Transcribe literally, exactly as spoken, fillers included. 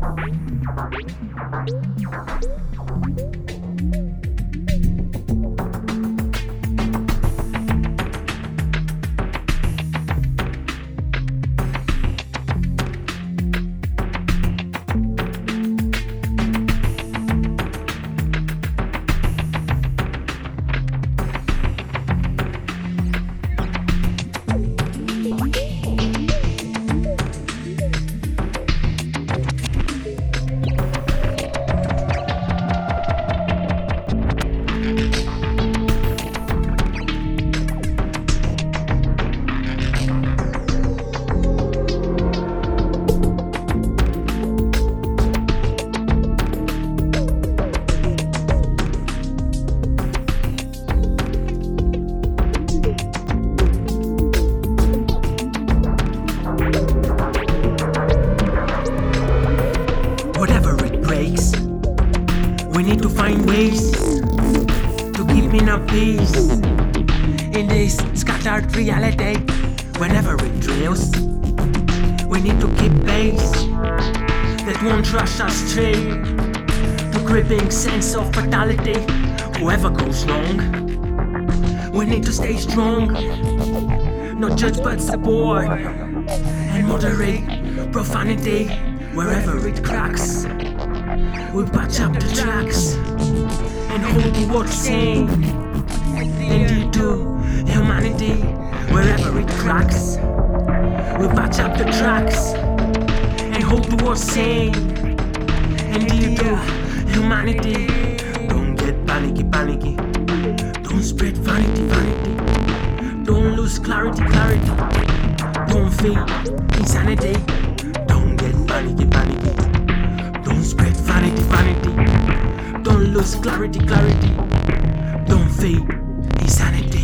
We need to find ways to keep inner peace in this scattered reality. Whenever it drills, we need to keep pace that won't rush us straight to gripping sense of fatality. Whoever goes wrong, we need to stay strong, not judge but support and moderate profanity wherever it cracks. We patch up the tracks and hold the word sane and you do humanity wherever it cracks. We patch up the tracks and hold the word sane and you do humanity. Don't get panicky, panicky. Don't spread vanity, vanity. Don't lose clarity, clarity. Don't feel insanity. Don't get panicky, panicky. Don't spread vanity, vanity. Don't lose clarity, clarity. Don't feel insanity.